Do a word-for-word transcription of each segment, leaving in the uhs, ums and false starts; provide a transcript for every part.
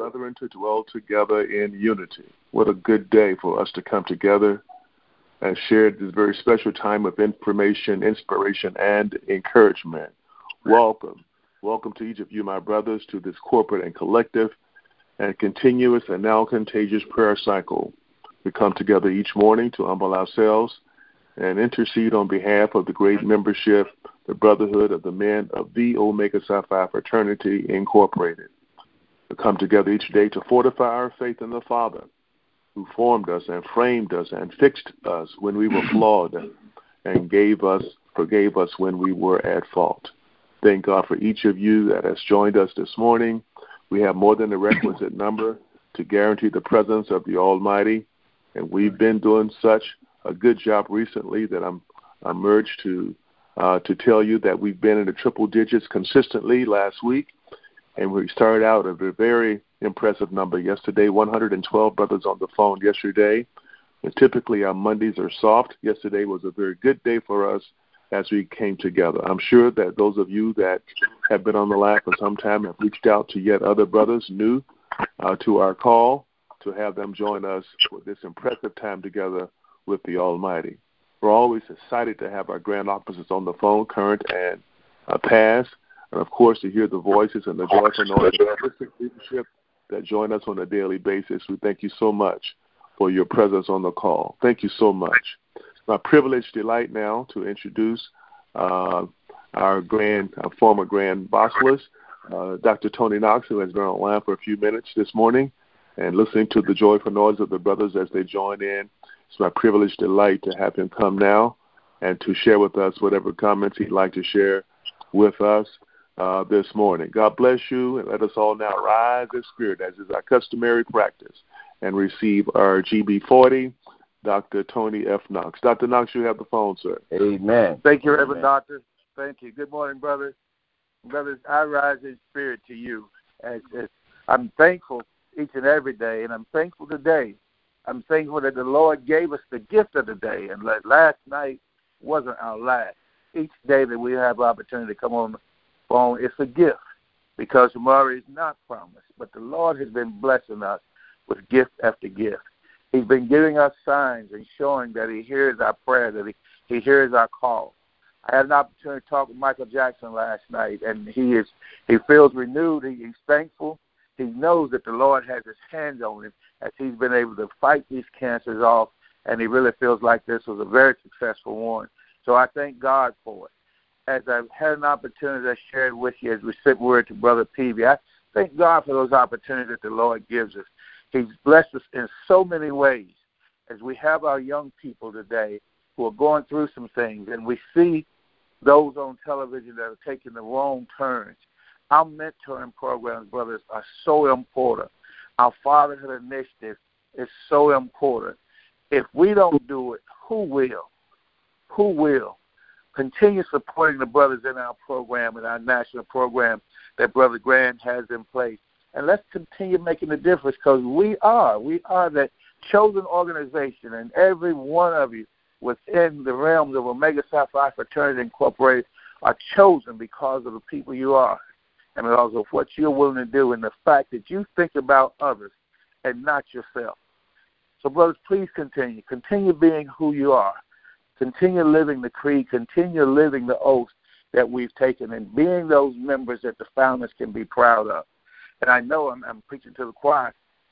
brethren to dwell together in unity. What a good day for us to come together and share this very special time of information, inspiration, and encouragement. Welcome. Welcome to each of you, my brothers, to this corporate and collective and continuous and now contagious prayer cycle. We come together each morning to humble ourselves and intercede on behalf of the great membership, the Brotherhood of the Men of the Omega Psi Phi Fraternity, Incorporated. We come together each day to fortify our faith in the Father, who formed us and framed us and fixed us when we were flawed and gave us, forgave us when we were at fault. Thank God for each of you that has joined us this morning. We have more than the requisite number to guarantee the presence of the Almighty, and we've been doing such a good job recently that I'm, I'm urged to uh, to tell you that we've been in the triple digits consistently last week, and we started out at a very impressive number yesterday, one hundred twelve brothers on the phone yesterday. And typically our Mondays are soft. Yesterday was a very good day for us as we came together. I'm sure that those of you that have been on the line for some time have reached out to yet other brothers new uh, to our call to have them join us for this impressive time together with the Almighty. We're always excited to have our grand officers on the phone, current and uh, past, and of course to hear the voices and the joyful noise of the leadership that join us on a daily basis. We thank you so much for your presence on the call. Thank you so much. It's my privileged delight now to introduce uh, our grand, our former grand bossless, uh, Doctor Tony Knox, who has been on the line for a few minutes this morning and listening to the joyful noise of the brothers as they join in. It's my privileged delight to have him come now and to share with us whatever comments he'd like to share with us uh, this morning. God bless you, and let us all now rise in spirit, as is our customary practice, and receive our G B forty, Doctor Tony F. Knox. Doctor Knox, you have the phone, sir. Amen. Thank you, Reverend Doctor. Thank you. Good morning, brothers. Brothers, I rise in spirit to you. As, as I'm thankful each and every day, and I'm thankful today. I'm thankful that the Lord gave us the gift of the day, and that last night wasn't our last. Each day that we have opportunity to come on the phone, it's a gift, because tomorrow is not promised. But the Lord has been blessing us with gift after gift. He's been giving us signs and showing that he hears our prayer, that he, he hears our call. I had an opportunity to talk with Michael Jackson last night, and he is he feels renewed. He, he's thankful. He knows that the Lord has his hands on him as he's been able to fight these cancers off, and he really feels like this was a very successful one. So I thank God for it. As I've had an opportunity to share it with you as we sit word to Brother Peavy, I thank God for those opportunities that the Lord gives us. He's blessed us in so many ways as we have our young people today who are going through some things, and we see those on television that are taking the wrong turns. Our mentoring programs, brothers, are so important. Our fatherhood initiative is so important. If we don't do it, who will? Who will? Continue supporting the brothers in our program and our national program that Brother Grant has in place. And let's continue making a difference, because we are. We are that chosen organization, and every one of you within the realms of Omega Psi Phi Fraternity Incorporated are chosen because of the people you are, and because of what you're willing to do, and the fact that you think about others and not yourself. So, brothers, please continue. Continue being who you are. Continue living the creed. Continue living the oath that we've taken, and being those members that the founders can be proud of. And I know I'm, I'm preaching to the choir.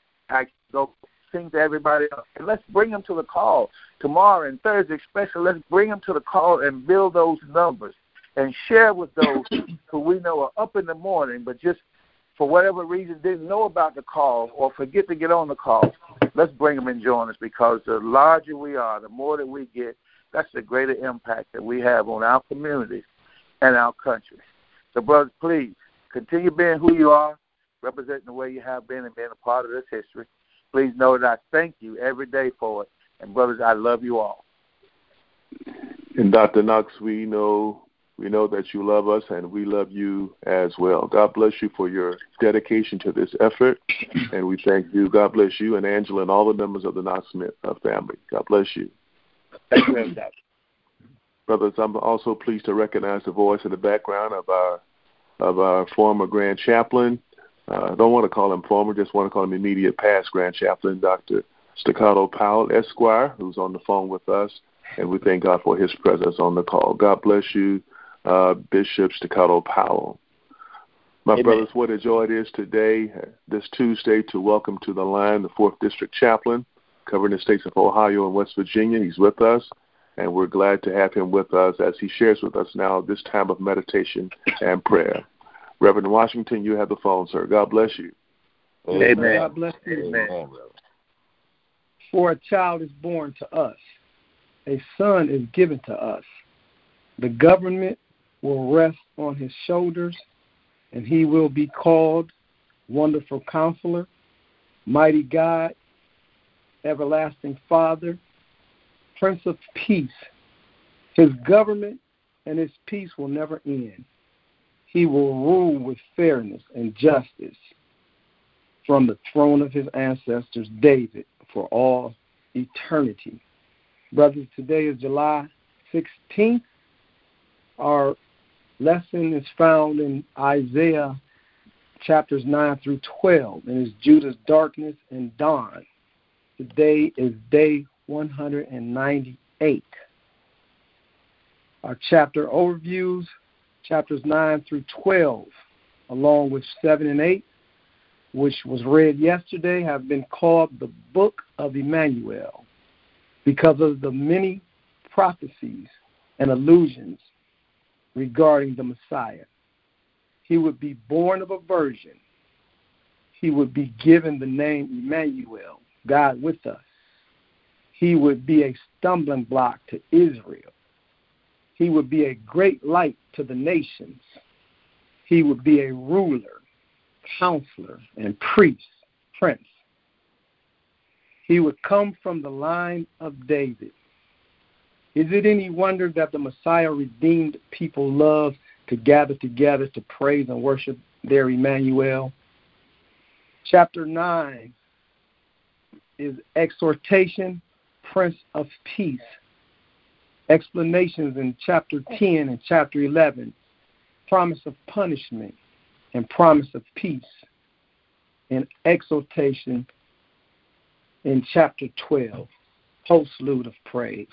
I go sing to everybody else. And let's bring them to the call tomorrow and Thursday especially. Let's bring them to the call and build those numbers and share with those who we know are up in the morning but just for whatever reason didn't know about the call or forget to get on the call. Let's bring them and join us, because the larger we are, the more that we get, that's the greater impact that we have on our communities and our country. So, brothers, please continue being who you are, representing the way you have been and being a part of this history. Please know that I thank you every day for it. And, brothers, I love you all. And, Doctor Knox, we know we know that you love us, and we love you as well. God bless you for your dedication to this effort, and we thank you. God bless you and Angela and all the members of the Knox Smith family. God bless you. Thank you, Doctor Brothers, I'm also pleased to recognize the voice in the background of our of our former Grand Chaplain, uh, don't want to call him former, just want to call him immediate past Grand Chaplain, Doctor Staccato Powell, Esquire, who's on the phone with us, and we thank God for his presence on the call. God bless you, uh, Bishop Staccato Powell. My Amen. Brothers, what a joy it is today, this Tuesday, to welcome to the line the fourth District Chaplain covering the states of Ohio and West Virginia. He's with us, and we're glad to have him with us as he shares with us now this time of meditation and prayer. Reverend Washington, you have the phone, sir. God bless you. Amen. God bless you. Amen. For a child is born to us, a son is given to us. The government will rest on his shoulders, and he will be called Wonderful Counselor, Mighty God, Everlasting Father, Prince of Peace. His government and his peace will never end. He will rule with fairness and justice from the throne of his ancestors, David, for all eternity. Brothers, today is July sixteenth. Our lesson is found in Isaiah chapters nine through twelve, and it's Judah's darkness and dawn. Today is day one hundred ninety-eight. Our chapter overviews, chapters nine through twelve, along with seven and eight, which was read yesterday, have been called the Book of Emmanuel because of the many prophecies and allusions regarding the Messiah. He would be born of a virgin. He would be given the name Emmanuel, God with us. He would be a stumbling block to Israel. He would be a great light to the nations. He would be a ruler, counselor, and priest, prince. He would come from the line of David. Is it any wonder that the Messiah redeemed people love to gather together to praise and worship their Emmanuel? Chapter nine is exhortation, Prince of Peace. Explanations in chapter ten and chapter eleven, promise of punishment and promise of peace. And exhortation in chapter twelve, postlude of praise.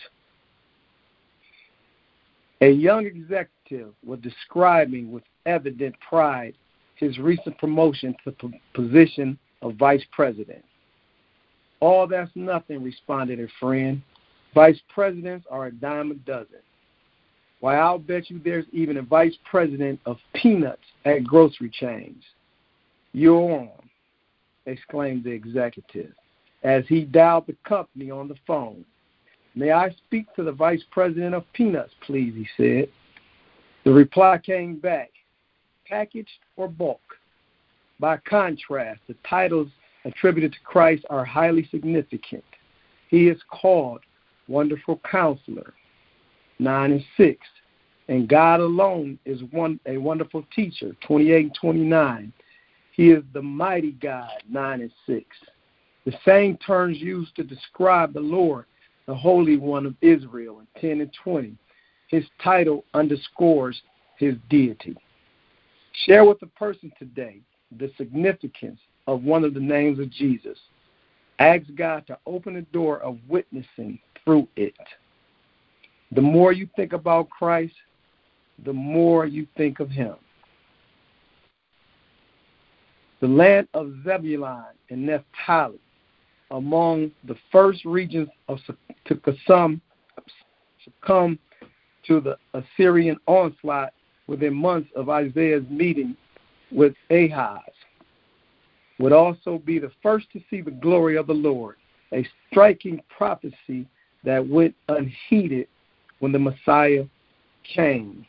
A young executive was describing with evident pride his recent promotion to the position of vice president. "Oh, that's nothing," responded a friend. "Vice presidents are a dime a dozen. Why, I'll bet you there's even a vice president of peanuts at grocery chains." "You're on," exclaimed the executive as he dialed the company on the phone. "May I speak to the vice president of peanuts, please?" he said. The reply came back, packaged or bulk. By contrast, the titles attributed to Christ are highly significant. He is called Wonderful Counselor, nine and six. And God alone is one a wonderful teacher, twenty-eight and twenty-nine. He is the mighty God, nine and six. The same terms used to describe the Lord, the Holy One of Israel, in ten and twenty. His title underscores his deity. Share with a person today the significance of one of the names of Jesus. Ask God to open the door of witnessing through it. The more you think about Christ, the more you think of him. The land of Zebulun and Naphtali, among the first regions of to succumb, succumb to the Assyrian onslaught within months of Isaiah's meeting with Ahaz, would also be the first to see the glory of the Lord, a striking prophecy that went unheeded when the Messiah came.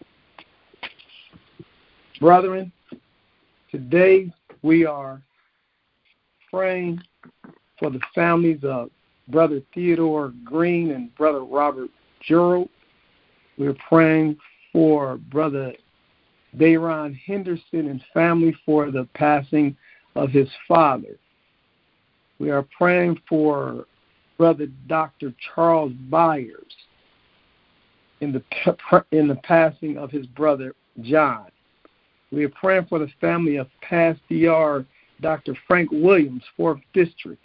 Brethren, today we are praying for the families of Brother Theodore Green and Brother Robert Gerald. We're praying for Brother Dayron Henderson and family for the passing of his father. We are praying for Brother Doctor Charles Byers in the in the passing of his brother John. We are praying for the family of past D R Doctor Frank Williams, fourth District,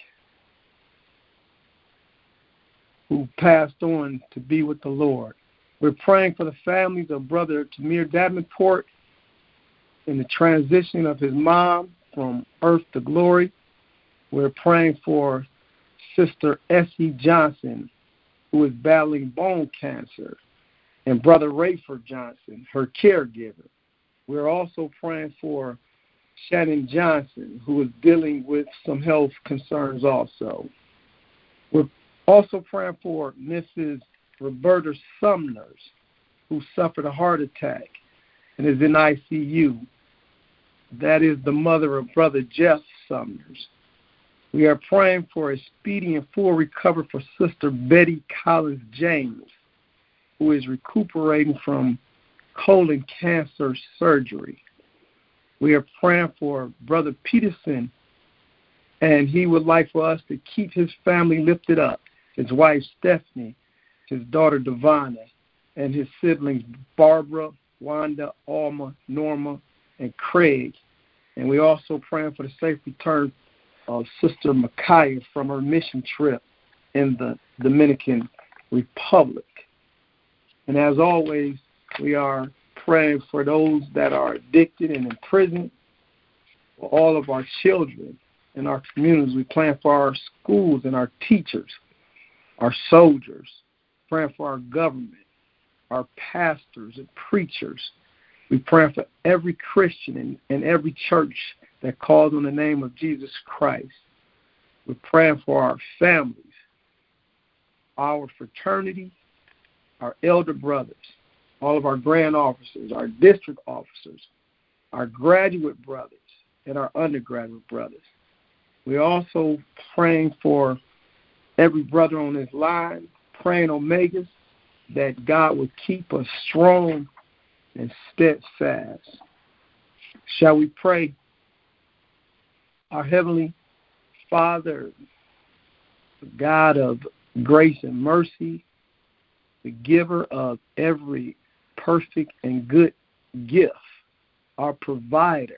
who passed on to be with the Lord. We're praying for the families of Brother Tamir Davenport in the transition of his mom from earth to glory. We're praying for Sister Essie Johnson, who is battling bone cancer, and Brother Rayford Johnson, her caregiver. We're also praying for Shannon Johnson, who is dealing with some health concerns also. We're also praying for Missus Roberta Sumners, who suffered a heart attack and is in I C U. That is the mother of Brother Jeff Sumners. We are praying for a speedy and full recovery for Sister Betty Collins James, who is recuperating from colon cancer surgery. We are praying for Brother Peterson, and he would like for us to keep his family lifted up, his wife Stephanie, his daughter Devonna, and his siblings Barbara, Wanda, Alma, Norma, and Craig. And we also praying for the safe return of Sister Micaiah from her mission trip in the Dominican Republic. And as always, we are praying for those that are addicted and in prison, for all of our children in our communities. We pray for our schools and our teachers, our soldiers, praying for our government, our pastors and preachers. We pray for every Christian and, and every church that calls on the name of Jesus Christ. We're praying for our families, our fraternity, our elder brothers, all of our grand officers, our district officers, our graduate brothers, and our undergraduate brothers. We're also praying for every brother on this line, praying Omegas, that God would keep us strong and steadfast. Shall we pray? Our Heavenly Father, God of grace and mercy, the giver of every perfect and good gift, our provider,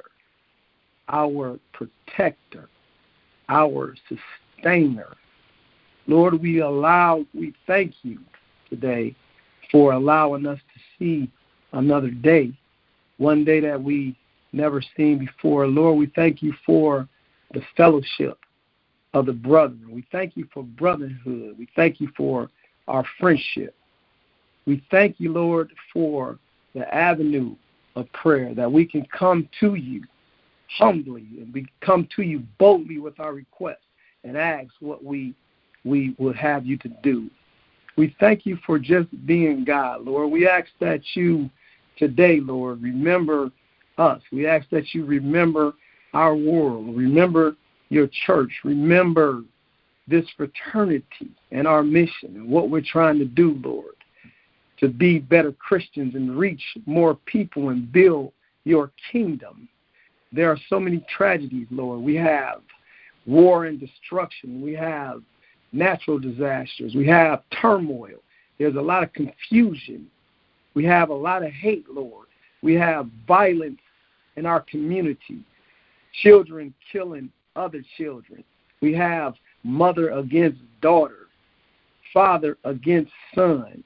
our protector, our sustainer. Lord, we allow, we thank you today for allowing us to see another day, one day that we never seen before. Lord, we thank you for the fellowship of the brethren. We thank you for brotherhood. We thank you for our friendship. We thank you, Lord, for the avenue of prayer, that we can come to you humbly and we come to you boldly with our requests and ask what we we would have you to do. We thank you for just being God, Lord. We ask that you today, Lord, remember us. We ask that you remember our world, remember your church, remember this fraternity and our mission and what we're trying to do, Lord, to be better Christians and reach more people and build your kingdom. There are so many tragedies, Lord. We have war and destruction. We have natural disasters. We have turmoil. There's a lot of confusion. We have a lot of hate, Lord. We have violence in our community, children killing other children. We have mother against daughter, father against son.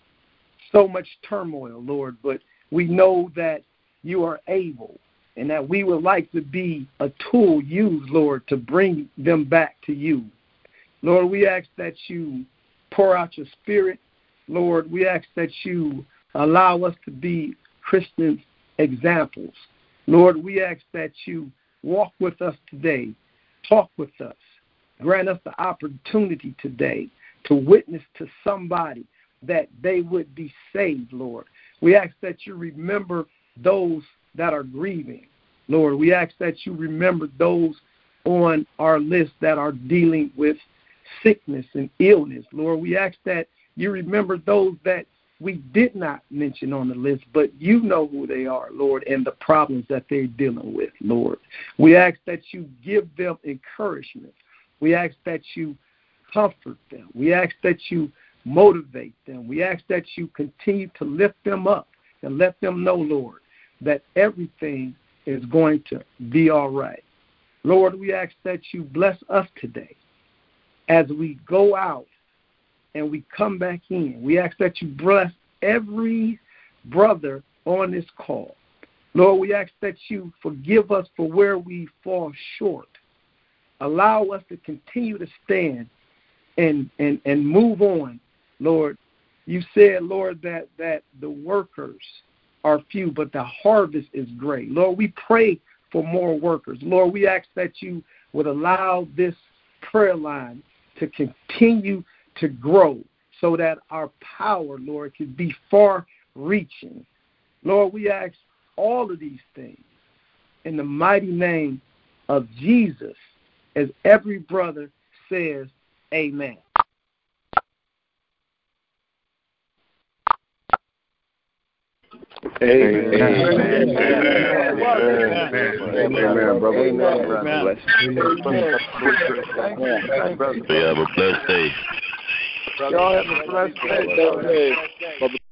So much turmoil, Lord, but we know that you are able and that we would like to be a tool used, Lord, to bring them back to you. Lord, we ask that you pour out your spirit. Lord, we ask that you allow us to be Christian examples. Lord, we ask that you walk with us today, talk with us, grant us the opportunity today to witness to somebody that they would be saved, Lord. We ask that you remember those that are grieving. Lord, we ask that you remember those on our list that are dealing with sickness and illness. Lord, we ask that you remember those that we did not mention on the list, but you know who they are, Lord, and the problems that they're dealing with, Lord. We ask that you give them encouragement. We ask that you comfort them. We ask that you motivate them. We ask that you continue to lift them up and let them know, Lord, that everything is going to be all right. Lord, we ask that you bless us today as we go out and we come back in. We ask that you bless every brother on this call. Lord, we ask that you forgive us for where we fall short. Allow us to continue to stand and, and, and move on, Lord. You said, Lord, that, that the workers are few, but the harvest is great. Lord, we pray for more workers. Lord, we ask that you would allow this prayer line to continue to grow so that our power, Lord, could be far-reaching. Lord, we ask all of these things in the mighty name of Jesus, as every brother says, amen. Amen. Amen. Amen. Amen, brother. Amen. Thank you. Thank you. You have a blessed day. Y'all have a blessed day.